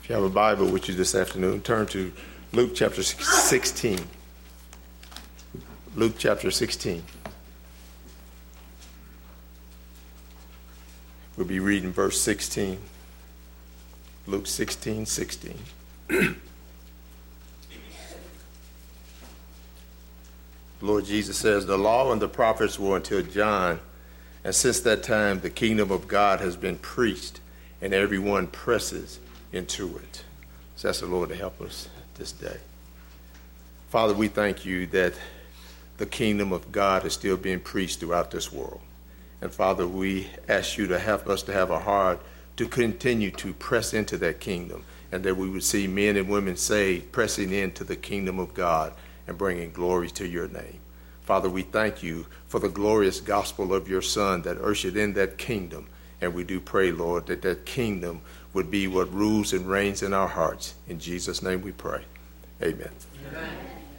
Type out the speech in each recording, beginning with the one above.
If you have a Bible with you this afternoon, turn to Luke chapter 16. Luke chapter 16. We'll be reading verse 16. Luke 16:16. Lord Jesus says, "The law and the prophets were until John, and since that time the kingdom of God has been preached, and everyone presses into it." So ask the Lord to help us this day. Father, we thank you that the kingdom of God is still being preached throughout this world. And Father, we ask you to help us to have a heart to continue to press into that kingdom, and that we would see men and women saved, pressing into the kingdom of God and bringing glory to your name. Father, we thank you for the glorious gospel of your Son that ushered in that kingdom. And we do pray, Lord, that that kingdom would be what rules and reigns in our hearts. In Jesus' name we pray. Amen. Amen.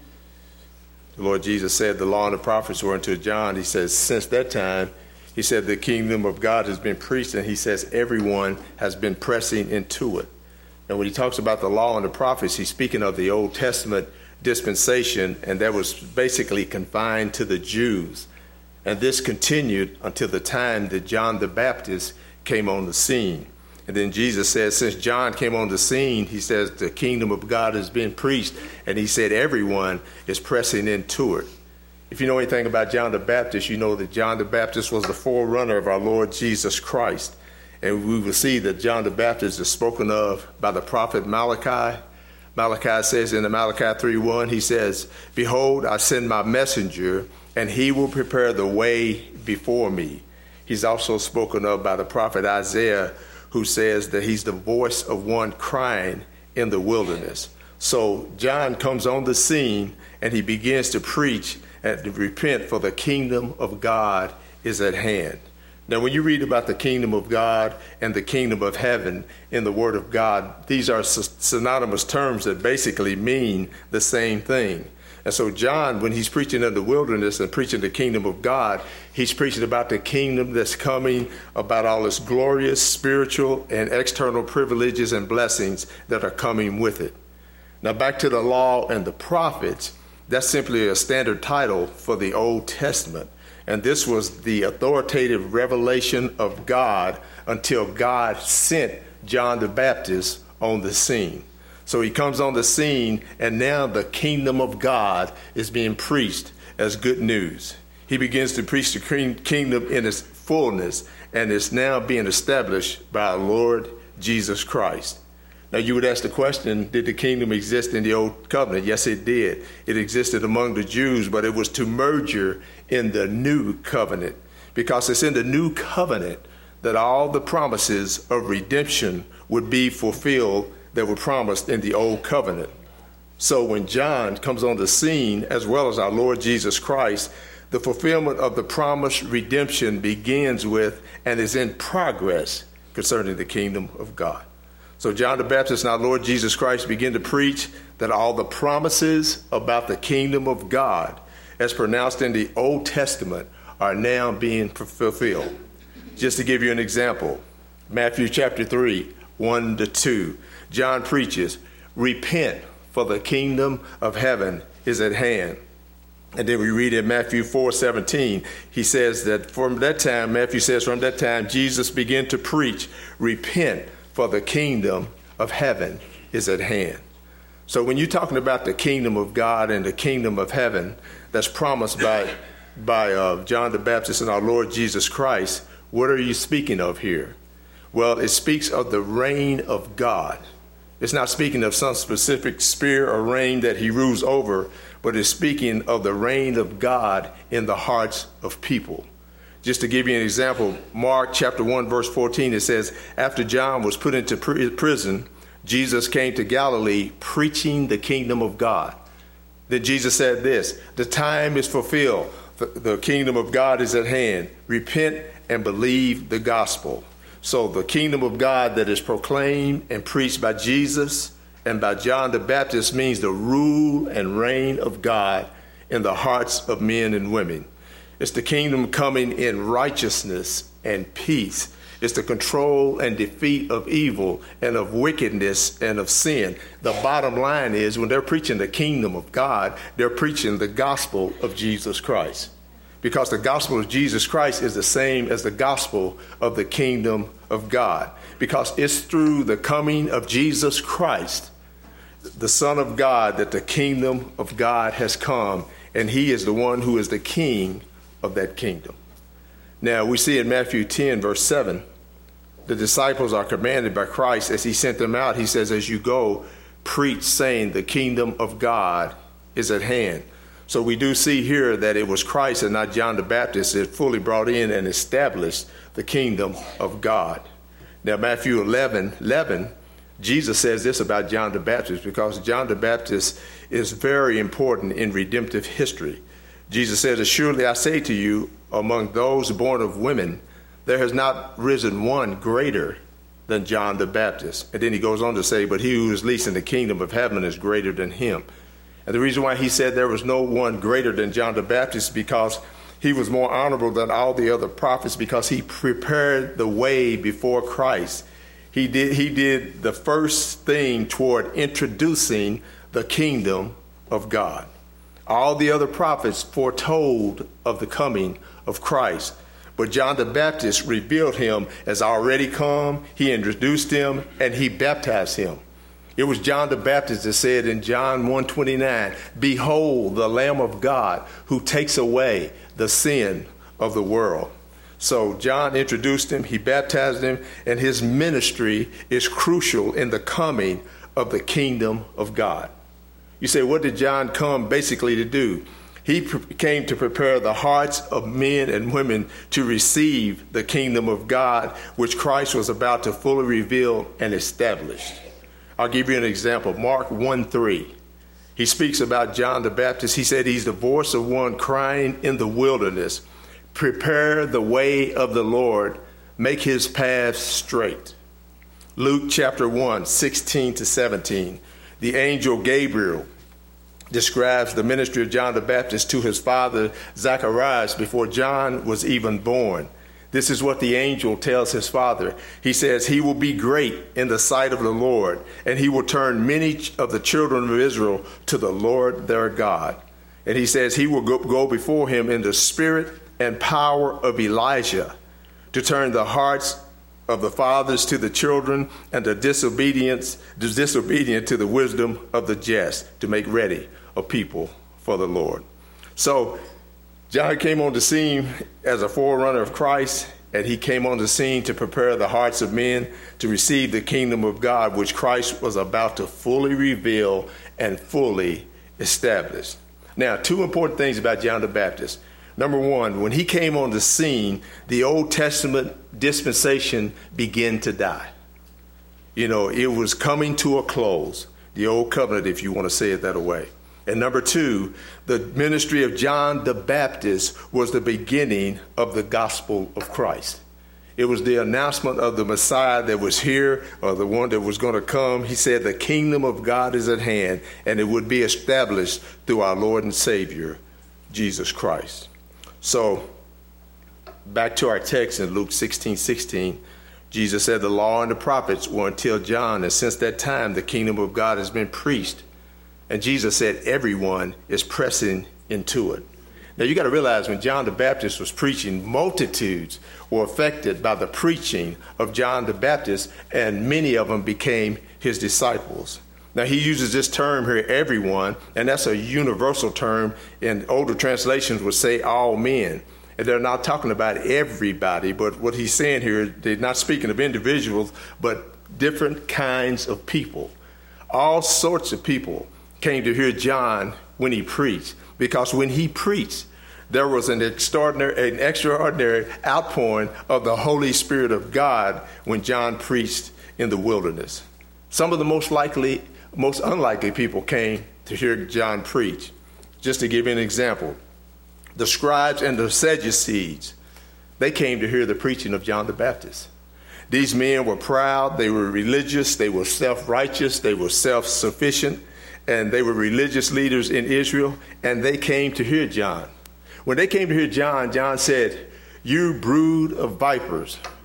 The Lord Jesus said the law and the prophets were until John. He says, since that time, he said the kingdom of God has been preached, and he says everyone has been pressing into it. And when he talks about the law and the prophets, he's speaking of the Old Testament dispensation, and that was basically confined to the Jews. And this continued until the time that John the Baptist came on the scene. And then Jesus says, since John came on the scene, he says the kingdom of God has been preached, and he said everyone is pressing into it. If you know anything about John the Baptist, you know that John the Baptist was the forerunner of our Lord Jesus Christ. And we will see that John the Baptist is spoken of by the prophet Malachi. Malachi says in the Malachi 3:1, he says, "Behold, I send my messenger, and he will prepare the way before me." He's also spoken of by the prophet Isaiah, who says that he's the voice of one crying in the wilderness. So John comes on the scene, and he begins to preach and to repent, for the kingdom of God is at hand. Now, when you read about the kingdom of God and the kingdom of heaven in the Word of God, these are synonymous terms that basically mean the same thing. And so John, when he's preaching in the wilderness and preaching the kingdom of God, he's preaching about the kingdom that's coming, about all its glorious spiritual and external privileges and blessings that are coming with it. Now, back to the law and the prophets, that's simply a standard title for the Old Testament. And this was the authoritative revelation of God until God sent John the Baptist on the scene. So he comes on the scene, and now the kingdom of God is being preached as good news. He begins to preach the kingdom in its fullness, and it's now being established by our Lord Jesus Christ. Now, you would ask the question, did the kingdom exist in the Old Covenant? Yes, it did. It existed among the Jews, but it was to merger in the New Covenant, because it's in the New Covenant that all the promises of redemption would be fulfilled that were promised in the Old Covenant. So when John comes on the scene, as well as our Lord Jesus Christ, the fulfillment of the promised redemption begins with and is in progress concerning the kingdom of God. So John the Baptist and our Lord Jesus Christ begin to preach that all the promises about the kingdom of God, as pronounced in the Old Testament, are now being fulfilled. Just to give you an example, Matthew chapter 3, 1-2, John preaches, "Repent, for the kingdom of heaven is at hand." And then we read in Matthew 4:17, he says that from that time, Matthew says, from that time, Jesus began to preach, "Repent, for the kingdom of heaven is at hand." So when you're talking about the kingdom of God and the kingdom of heaven that's promised by John the Baptist and our Lord Jesus Christ, what are you speaking of here? Well, it speaks of the reign of God. It's not speaking of some specific sphere or reign that he rules over, but it's speaking of the reign of God in the hearts of people. Just to give you an example, Mark chapter 1, verse 14, it says, after John was put into prison, Jesus came to Galilee preaching the kingdom of God. Then Jesus said this, "The time is fulfilled. The kingdom of God is at hand. Repent and believe the gospel." So the kingdom of God that is proclaimed and preached by Jesus and by John the Baptist means the rule and reign of God in the hearts of men and women. It's the kingdom coming in righteousness and peace. It's the control and defeat of evil and of wickedness and of sin. The bottom line is when they're preaching the kingdom of God, they're preaching the gospel of Jesus Christ. Because the gospel of Jesus Christ is the same as the gospel of the kingdom of God. Because it's through the coming of Jesus Christ, the Son of God, that the kingdom of God has come. And he is the one who is the king of that kingdom. Now, we see in Matthew 10, verse 7, the disciples are commanded by Christ as he sent them out. He says, as you go, preach, saying the kingdom of God is at hand. So we do see here that it was Christ and not John the Baptist that fully brought in and established the kingdom of God. Now, Matthew 11, Jesus says this about John the Baptist, because John the Baptist is very important in redemptive history. Jesus says, assuredly I say to you, among those born of women, there has not risen one greater than John the Baptist. And then he goes on to say, but he who is least in the kingdom of heaven is greater than him. And the reason why he said there was no one greater than John the Baptist is because he was more honorable than all the other prophets, because he prepared the way before Christ. He did the first thing toward introducing the kingdom of God. All the other prophets foretold of the coming of Christ. But John the Baptist revealed him as already come. He introduced him and he baptized him. It was John the Baptist that said in John 1:29, behold, the Lamb of God who takes away the sin of the world. So John introduced him, he baptized him, and his ministry is crucial in the coming of the kingdom of God. You say, what did John come basically to do? He came to prepare the hearts of men and women to receive the kingdom of God, which Christ was about to fully reveal and establish. I'll give you an example. Mark 1:3. He speaks about John the Baptist. He said he's the voice of one crying in the wilderness, prepare the way of the Lord, make his paths straight. Luke chapter 1:16-17. The angel Gabriel describes the ministry of John the Baptist to his father Zacharias before John was even born. This is what the angel tells his father. He says, he will be great in the sight of the Lord, and he will turn many of the children of Israel to the Lord their God. And he says he will go before him in the spirit and power of Elijah, to turn the hearts of the fathers to the children, and the disobedient to the wisdom of the just, to make ready a people for the Lord. So John came on the scene as a forerunner of Christ, and he came on the scene to prepare the hearts of men to receive the kingdom of God, which Christ was about to fully reveal and fully establish. Now, two important things about John the Baptist. Number one, when he came on the scene, the Old Testament dispensation began to die. It was coming to a close, the old covenant, if you want to say it that way. And number two, the ministry of John the Baptist was the beginning of the gospel of Christ. It was the announcement of the Messiah that was here, or the one that was going to come. He said the kingdom of God is at hand, and it would be established through our Lord and Savior, Jesus Christ. So, back to our text in Luke 16:16, Jesus said the law and the prophets were until John, and since that time the kingdom of God has been preached. And Jesus said everyone is pressing into it. Now you got to realize when John the Baptist was preaching, multitudes were affected by the preaching of John the Baptist, and many of them became his disciples. Now he uses this term here, everyone, and that's a universal term. In older translations would say all men. And they're not talking about everybody, but what he's saying here, they're not speaking of individuals, but different kinds of people. All sorts of people came to hear John when he preached, because when he preached, there was an extraordinary outpouring of the Holy Spirit of God when John preached in the wilderness. Some of the most unlikely people came to hear John preach. Just to give you an example, the scribes and the Sadducees, they came to hear the preaching of John the Baptist. These men were proud, they were religious, they were self-righteous, they were self-sufficient, and they were religious leaders in Israel, and they came to hear John. When they came to hear John, John said, "You brood of vipers,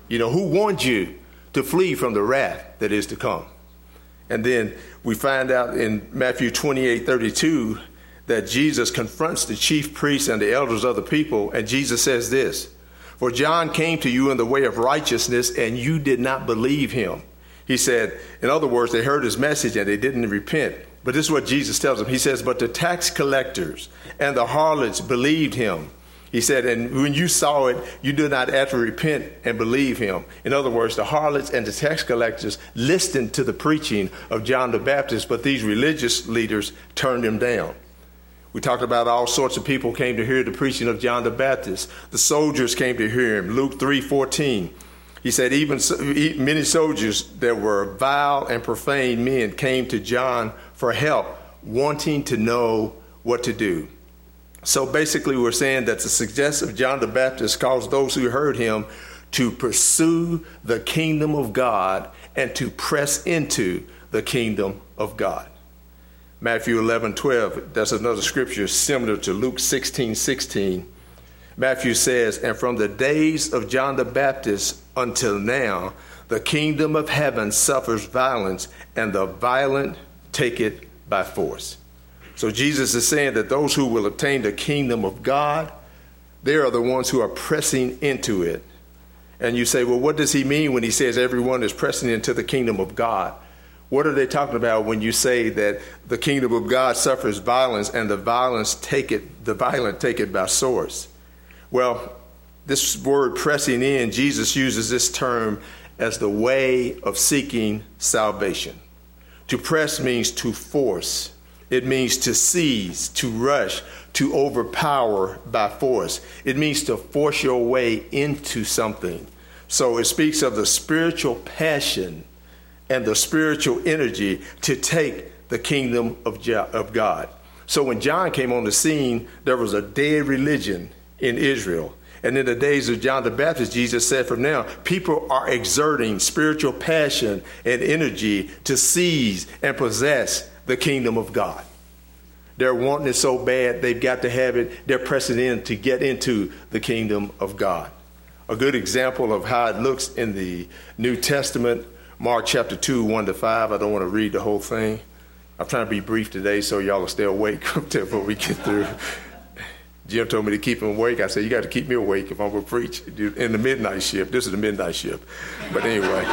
Who warned you to flee from the wrath that is to come? And then we find out in Matthew 28:32 that Jesus confronts the chief priests and the elders of the people. And Jesus says this, "For John came to you in the way of righteousness, and you did not believe him." He said, in other words, they heard his message and they didn't repent. But this is what Jesus tells them. He says, "But the tax collectors and the harlots believed him." He said, "And when you saw it, you did not after repent and believe him." In other words, the harlots and the tax collectors listened to the preaching of John the Baptist, but these religious leaders turned him down. We talked about all sorts of people came to hear the preaching of John the Baptist. The soldiers came to hear him. Luke 3:14. He said, even many soldiers that were vile and profane men came to John for help, wanting to know what to do. So basically, we're saying that the success of John the Baptist caused those who heard him to pursue the kingdom of God and to press into the kingdom of God. Matthew 11:12, that's another scripture similar to Luke 16:16. Matthew says, "And from the days of John the Baptist until now, the kingdom of heaven suffers violence, and the violent take it by force." So Jesus is saying that those who will obtain the kingdom of God, they are the ones who are pressing into it. And you say, well, what does he mean when he says everyone is pressing into the kingdom of God? What are they talking about when you say that the kingdom of God suffers violence and the violent take it by force? Well, this word pressing in, Jesus uses this term as the way of seeking salvation. To press means to force. It means to seize, to rush, to overpower by force. It means to force your way into something. So it speaks of the spiritual passion and the spiritual energy to take the kingdom of God. So when John came on the scene, there was a dead religion in Israel. And in the days of John the Baptist, Jesus said from now, people are exerting spiritual passion and energy to seize and possess the kingdom of God. They're wanting it so bad, they've got to have it. They're pressing in to get into the kingdom of God. A good example of how it looks in the New Testament, Mark chapter 2, 1-5. I don't want to read the whole thing. I'm trying to be brief today so y'all will stay awake before we get through. Jim told me to keep him awake. I said, you got to keep me awake if I'm going to preach in the midnight shift. This is the midnight shift. But anyway.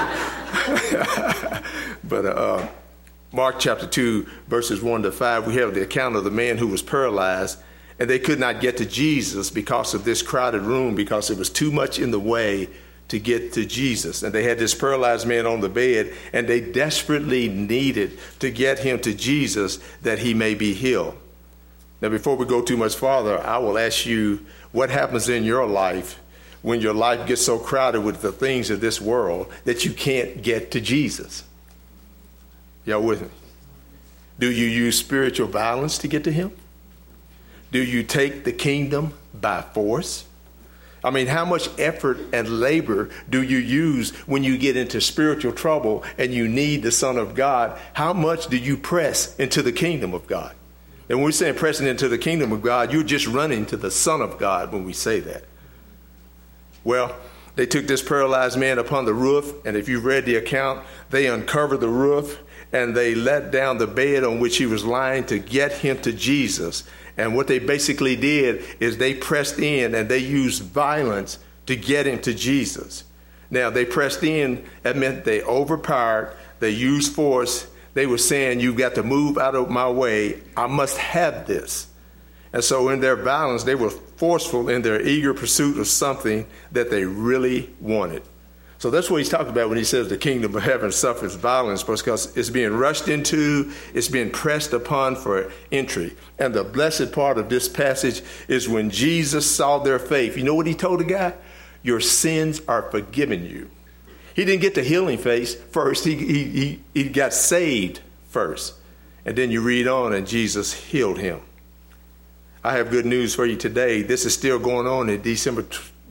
Mark chapter 2, verses 1-5, we have the account of the man who was paralyzed, and they could not get to Jesus because of this crowded room, because it was too much in the way to get to Jesus. And they had this paralyzed man on the bed, and they desperately needed to get him to Jesus that he may be healed. Now, before we go too much farther, I will ask you, what happens in your life when your life gets so crowded with the things of this world that you can't get to Jesus? Y'all with me? Do you use spiritual violence to get to him? Do you take the kingdom by force? I mean, how much effort and labor do you use when you get into spiritual trouble and you need the Son of God? How much do you press into the kingdom of God? And when we're saying pressing into the kingdom of God, you're just running to the Son of God when we say that. Well, they took this paralyzed man upon the roof, and if you read the account, they uncovered the roof and they let down the bed on which he was lying to get him to Jesus. And what they basically did is they pressed in and they used violence to get him to Jesus. Now, they pressed in, that meant they overpowered, they used force. They were saying, you've got to move out of my way. I must have this. And so in their violence, they were forceful in their eager pursuit of something that they really wanted. So that's what he's talking about when he says the kingdom of heaven suffers violence, because it's being rushed into, it's being pressed upon for entry. And the blessed part of this passage is when Jesus saw their faith. You know what he told the guy? Your sins are forgiven you. He didn't get the healing phase first. He got saved first. And then you read on and Jesus healed him. I have good news for you today. This is still going on in December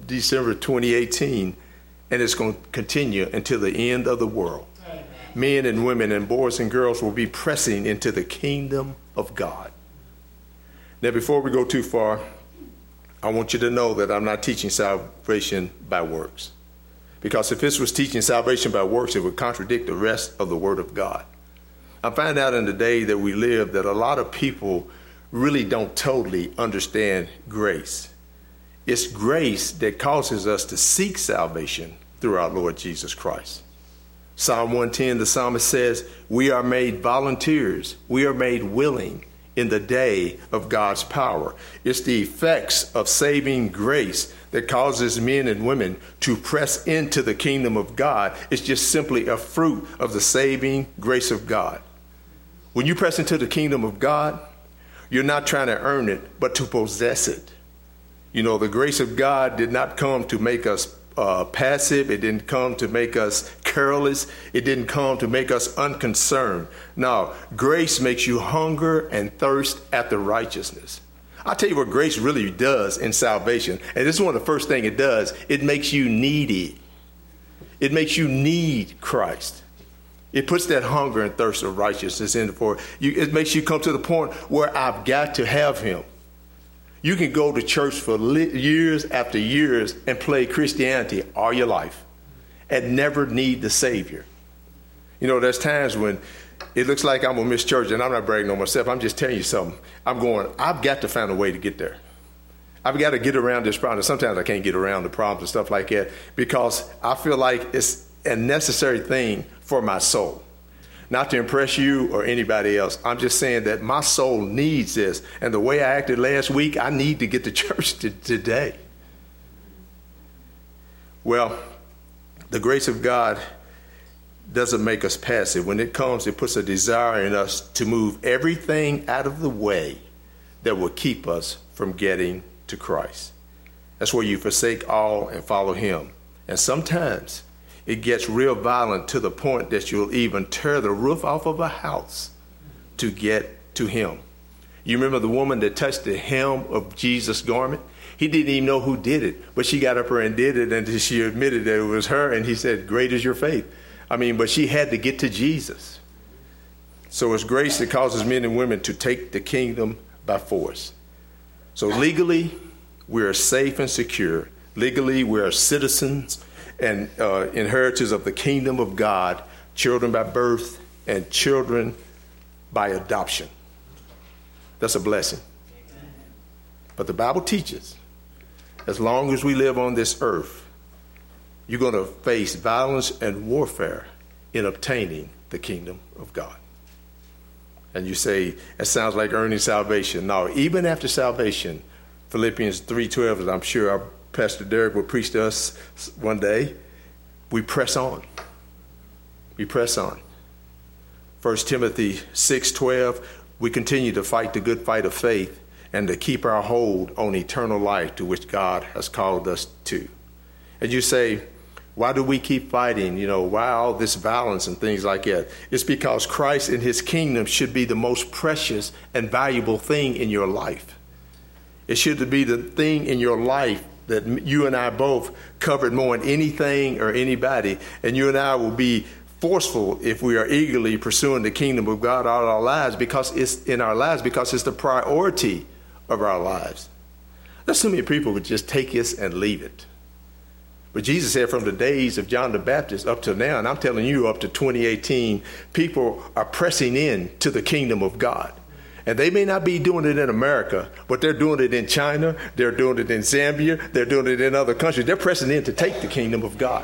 2018. And it's going to continue until the end of the world. Amen. Men and women and boys and girls will be pressing into the kingdom of God. Now, before we go too far, I want you to know that I'm not teaching salvation by works. Because if this was teaching salvation by works, it would contradict the rest of the Word of God. I find out in the day that we live that a lot of people really don't totally understand grace. It's grace that causes us to seek salvation through our Lord Jesus Christ. Psalm 110, the psalmist says, we are made volunteers. We are made willing in the day of God's power. It's the effects of saving grace that causes men and women to press into the kingdom of God. It's just simply a fruit of the saving grace of God. When you press into the kingdom of God, you're not trying to earn it, but to possess it. You know, the grace of God did not come to make us passive. It didn't come to make us careless. It didn't come to make us unconcerned. No, grace makes you hunger and thirst after righteousness. I'll tell you what grace really does in salvation. And this is one of the first things it does. It makes you needy. It makes you need Christ. It puts that hunger and thirst of righteousness in for you. It makes you come to the point where I've got to have him. You can go to church for years after years and play Christianity all your life and never need the Savior. You know, there's times when it looks like I'm going to miss church, and I'm not bragging on myself. I'm just telling you something. I've got to find a way to get there. I've got to get around this problem. Sometimes I can't get around the problems and stuff like that because I feel like it's a necessary thing for my soul. Not to impress you or anybody else. I'm just saying that my soul needs this. And the way I acted last week, I need to get to church today. Well, the grace of God doesn't make us passive. When it comes, it puts a desire in us to move everything out of the way that will keep us from getting to Christ. That's where you forsake all and follow him. And sometimes it gets real violent to the point that you'll even tear the roof off of a house to get to him. You remember the woman that touched the hem of Jesus' garment? He didn't even know who did it, but she got up there and did it, and she admitted that it was her, and he said, great is your faith. But she had to get to Jesus. So it's grace that causes men and women to take the kingdom by force. So legally, we are safe and secure. Legally, we are citizens and inheritors of the kingdom of God, children by birth and children by adoption. That's a blessing. But the Bible teaches, as long as we live on this earth, you're going to face violence and warfare in obtaining the kingdom of God. And you say, that sounds like earning salvation. No, even after salvation, Philippians 3:12, as I'm sure our Pastor Derek will preach to us one day, we press on. We press on. 1 Timothy 6:12, we continue to fight the good fight of faith and to keep our hold on eternal life to which God has called us to. And you say, why do we keep fighting? Why all this violence and things like that? It's because Christ and his kingdom should be the most precious and valuable thing in your life. It should be the thing in your life that you and I both covered more than anything or anybody. And you and I will be forceful if we are eagerly pursuing the kingdom of God all our lives, because it's in our lives, because it's the priority of our lives. There's so many people who just take this and leave it. But Jesus said from the days of John the Baptist up to now, and I'm telling you up to 2018, people are pressing in to the kingdom of God. And they may not be doing it in America, but they're doing it in China, they're doing it in Zambia, they're doing it in other countries. They're pressing in to take the kingdom of God.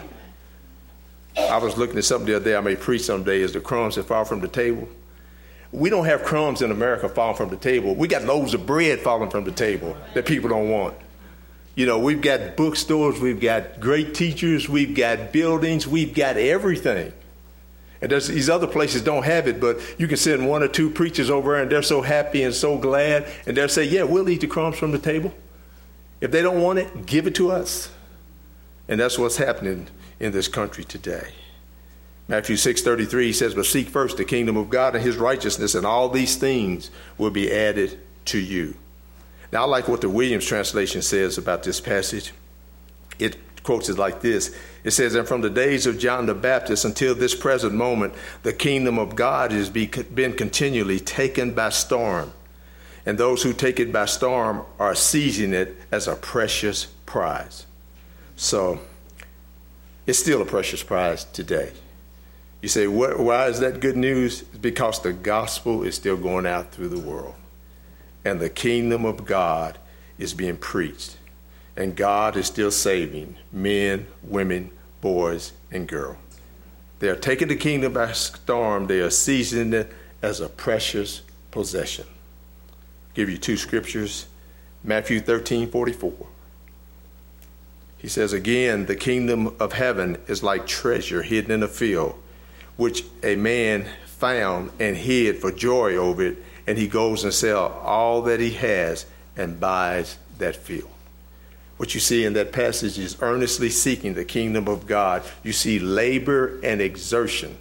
I was looking at something the other day I may preach someday, is the crumbs that fall from the table. We don't have crumbs in America falling from the table. We got loaves of bread falling from the table that people don't want. We've got bookstores, we've got great teachers, we've got buildings, we've got everything. And these other places don't have it, but you can send one or two preachers over there and they're so happy and so glad. And they'll say, yeah, we'll eat the crumbs from the table. If they don't want it, give it to us. And that's what's happening in this country today. Matthew 6:33 says, but seek first the kingdom of God and his righteousness, and all these things will be added to you. Now, I like what the Williams translation says about this passage. It quotes it like this. It says, and from the days of John the Baptist until this present moment, the kingdom of God has been continually taken by storm. And those who take it by storm are seizing it as a precious prize. So It's still a precious prize today. You say, why is that good news? Because the gospel is still going out through the world. And the kingdom of God is being preached. And God is still saving men, women, boys, and girls. They are taking the kingdom by storm. They are seizing it as a precious possession. I'll give you two scriptures. Matthew 13:44. He says, again, the kingdom of heaven is like treasure hidden in a field, which a man found and hid for joy over it, and he goes and sells all that he has and buys that field. What you see in that passage is earnestly seeking the kingdom of God. You see labor and exertion.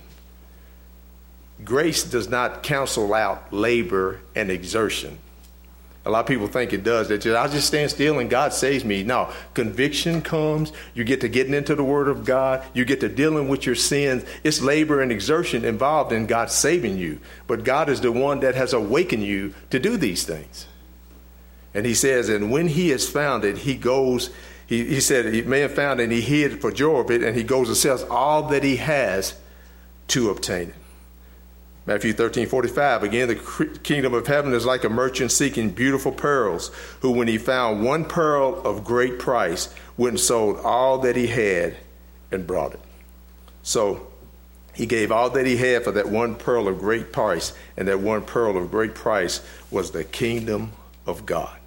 Grace does not cancel out labor and exertion. A lot of people think it does. I'll just stand still and God saves me. No, conviction comes. You get to getting into the word of God. You get to dealing with your sins. It's labor and exertion involved in God saving you. But God is the one that has awakened you to do these things. And he says, and when he has found it, he goes, he said, he may have found it and he hid for joy of it, and he goes and sells all that he has to obtain it. Matthew 13:45, again, the kingdom of heaven is like a merchant seeking beautiful pearls, who when he found one pearl of great price, went and sold all that he had and brought it. So he gave all that he had for that one pearl of great price, and that one pearl of great price was the kingdom of God.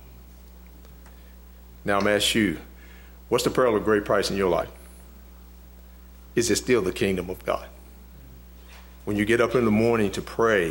Now I'm asking you, what's the pearl of great price in your life? Is it still the kingdom of God? When you get up in the morning to pray,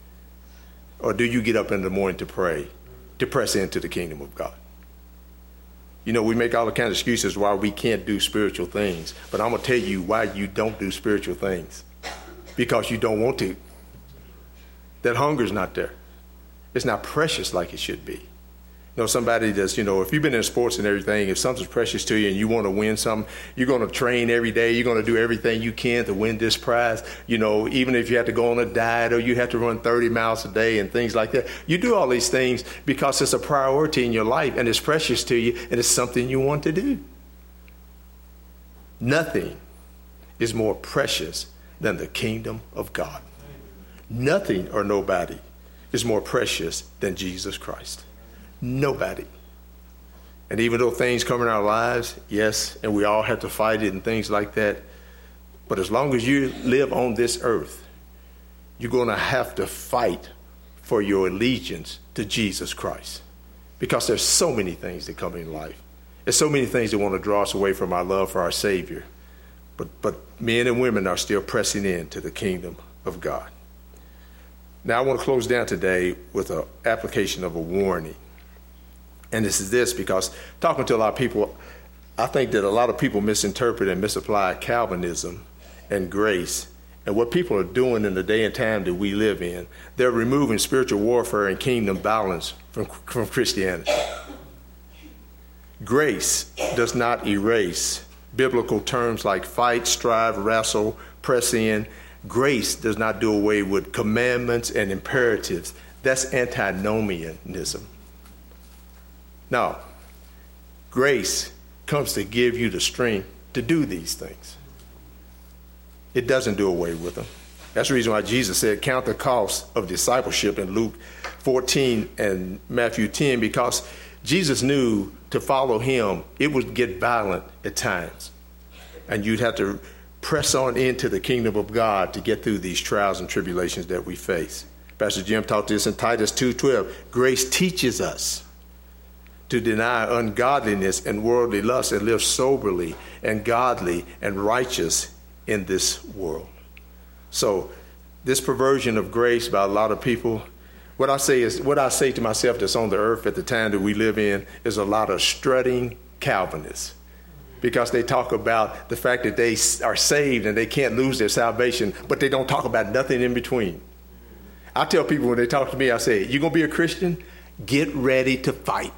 or do you get up in the morning to pray, to press into the kingdom of God? You know, we make all the kinds of excuses why we can't do spiritual things, but I'm going to tell you why you don't do spiritual things. Because you don't want to. That hunger's not there. It's not precious like it should be. You know, somebody that's, if you've been in sports and everything, if something's precious to you and you want to win something, you're going to train every day. You're going to do everything you can to win this prize. Even if you have to go on a diet or you have to run 30 miles a day and things like that. You do all these things because it's a priority in your life and it's precious to you and it's something you want to do. Nothing is more precious than the kingdom of God. Nothing or nobody is more precious than Jesus Christ. Nobody. And even though things come in our lives, yes, and we all have to fight it and things like that, but as long as you live on this earth, you're going to have to fight for your allegiance to Jesus Christ. Because there's so many things that come in life. There's so many things that want to draw us away from our love for our Savior. But men and women are still pressing in to the kingdom of God. Now I want to close down today with an application of a warning. And this is this, because talking to a lot of people, I think that a lot of people misinterpret and misapply Calvinism and grace. And what people are doing in the day and time that we live in, they're removing spiritual warfare and kingdom balance from Christianity. Grace does not erase biblical terms like fight, strive, wrestle, press in. Grace does not do away with commandments and imperatives. That's antinomianism. Now, grace comes to give you the strength to do these things. It doesn't do away with them. That's the reason why Jesus said, count the cost of discipleship in Luke 14 and Matthew 10, because Jesus knew to follow him, it would get violent at times. And you'd have to press on into the kingdom of God to get through these trials and tribulations that we face. Pastor Jim taught this in Titus 2:12. Grace teaches us to deny ungodliness and worldly lust and live soberly and godly and righteous in this world. So this perversion of grace by a lot of people, what I say to myself that's on the earth at the time that we live in is a lot of strutting Calvinists, because they talk about the fact that they are saved and they can't lose their salvation, but they don't talk about nothing in between. I tell people when they talk to me, I say, you're going to be a Christian? Get ready to fight.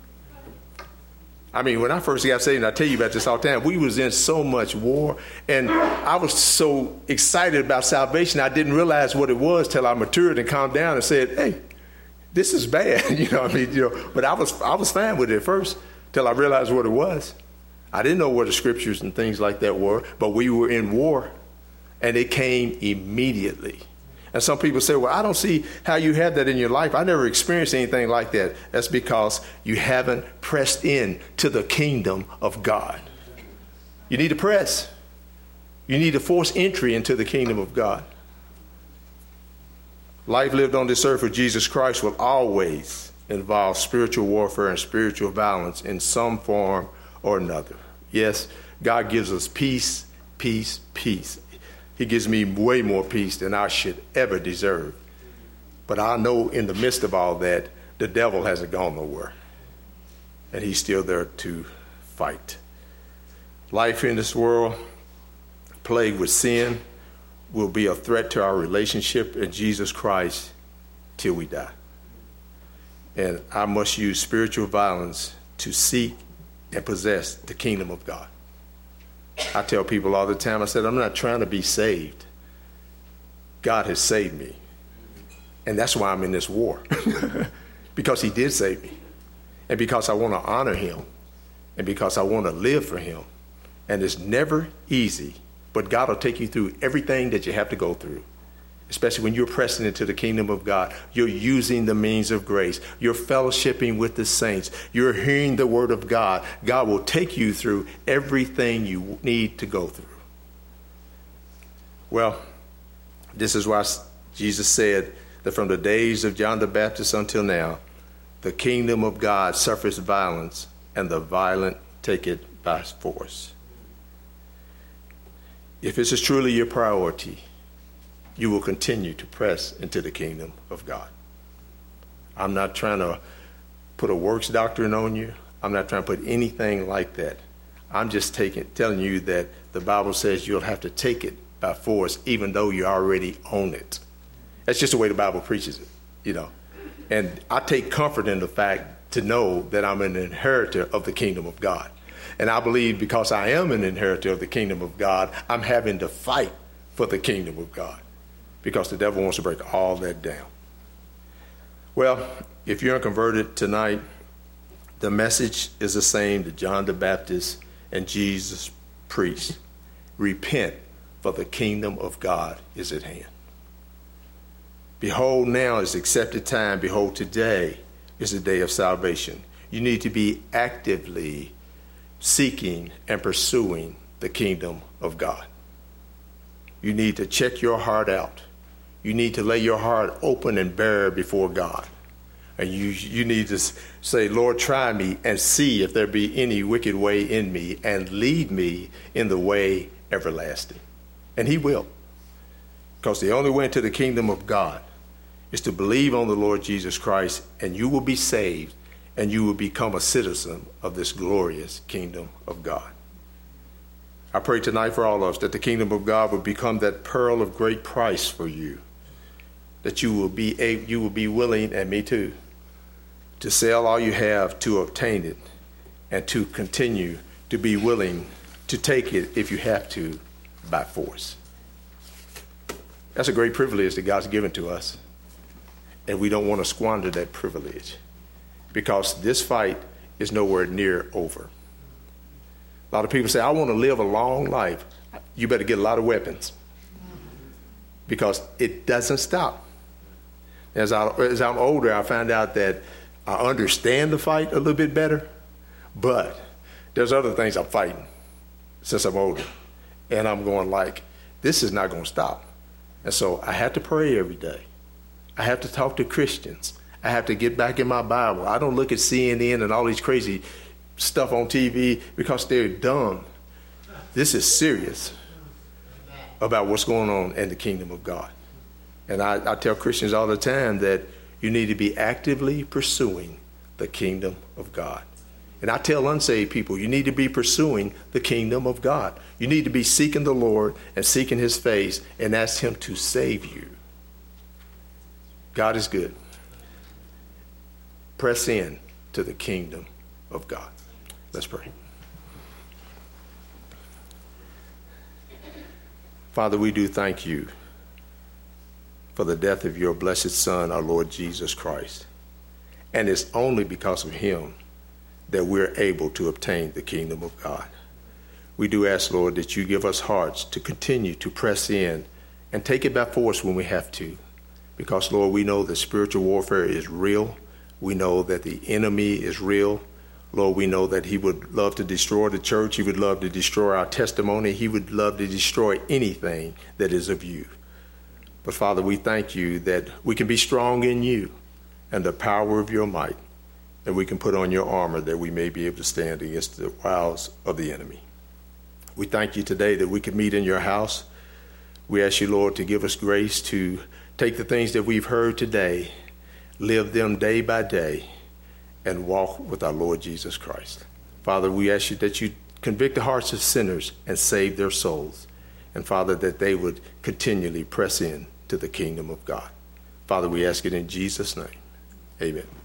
I mean, when I first got saved, and I tell you about this all the time, we was in so much war, and I was so excited about salvation, I didn't realize what it was till I matured and calmed down and said, hey, this is bad. But I was fine with it at first till I realized what it was. I didn't know what the scriptures and things like that were, but we were in war, and it came immediately. And some people say, well, I don't see how you have that in your life. I never experienced anything like that. That's because you haven't pressed in to the kingdom of God. You need to press. You need to force entry into the kingdom of God. Life lived on this earth with Jesus Christ will always involve spiritual warfare and spiritual violence in some form or another. Yes, God gives us peace, peace, peace. He gives me way more peace than I should ever deserve. But I know in the midst of all that, the devil hasn't gone nowhere. And he's still there to fight. Life in this world, plagued with sin, will be a threat to our relationship in Jesus Christ till we die. And I must use spiritual violence to seek and possess the kingdom of God. I tell people all the time, I said, I'm not trying to be saved. God has saved me. And that's why I'm in this war. Because he did save me. And because I want to honor him. And because I want to live for him. And it's never easy. But God will take you through everything that you have to go through. Especially when you're pressing into the kingdom of God. You're using the means of grace. You're fellowshipping with the saints. You're hearing the word of God. God will take you through everything you need to go through. Well, this is why Jesus said that from the days of John the Baptist until now, the kingdom of God suffers violence, and the violent take it by force. If this is truly your priority, you will continue to press into the kingdom of God. I'm not trying to put a works doctrine on you. I'm not trying to put anything like that. I'm just telling you that the Bible says you'll have to take it by force, even though you already own it. That's just the way the Bible preaches it, you know. And I take comfort in the fact to know that I'm an inheritor of the kingdom of God. And I believe because I am an inheritor of the kingdom of God, I'm having to fight for the kingdom of God. Because the devil wants to break all that down. Well, if you're unconverted tonight, the message is the same that John the Baptist and Jesus preached. Repent, for the kingdom of God is at hand. Behold, now is the accepted time. Behold, today is the day of salvation. You need to be actively seeking and pursuing the kingdom of God. You need to check your heart out. You need to lay your heart open and bare before God. And you need to say, Lord, try me and see if there be any wicked way in me, and lead me in the way everlasting. And he will. Because the only way into the kingdom of God is to believe on the Lord Jesus Christ, and you will be saved, and you will become a citizen of this glorious kingdom of God. I pray tonight for all of us that the kingdom of God will become that pearl of great price for you, that you will be willing, and me too, to sell all you have to obtain it, and to continue to be willing to take it if you have to by force. That's a great privilege that God's given to us, and we don't want to squander that privilege, because this fight is nowhere near over. A lot of people say, I want to live a long life. You better get a lot of weapons, because it doesn't stop. As I'm older, I found out that I understand the fight a little bit better, but there's other things I'm fighting since I'm older. And I'm going like, this is not going to stop. And so I have to pray every day. I have to talk to Christians. I have to get back in my Bible. I don't look at CNN and all these crazy stuff on TV because they're dumb. This is serious about what's going on in the kingdom of God. And I tell Christians all the time that you need to be actively pursuing the kingdom of God. And I tell unsaved people, you need to be pursuing the kingdom of God. You need to be seeking the Lord and seeking his face and ask him to save you. God is good. Press in to the kingdom of God. Let's pray. Father, we do thank you for the death of your blessed Son, our Lord Jesus Christ. And it's only because of him that we're able to obtain the kingdom of God. We do ask, Lord, that you give us hearts to continue to press in and take it by force when we have to. Because, Lord, we know that spiritual warfare is real. We know that the enemy is real. Lord, we know that he would love to destroy the church. He would love to destroy our testimony. He would love to destroy anything that is of you. But, Father, we thank you that we can be strong in you and the power of your might, and we can put on your armor that we may be able to stand against the wiles of the enemy. We thank you today that we can meet in your house. We ask you, Lord, to give us grace to take the things that we've heard today, live them day by day, and walk with our Lord Jesus Christ. Father, we ask you that you convict the hearts of sinners and save their souls. And Father, that they would continually press in to the kingdom of God. Father, we ask it in Jesus' name. Amen.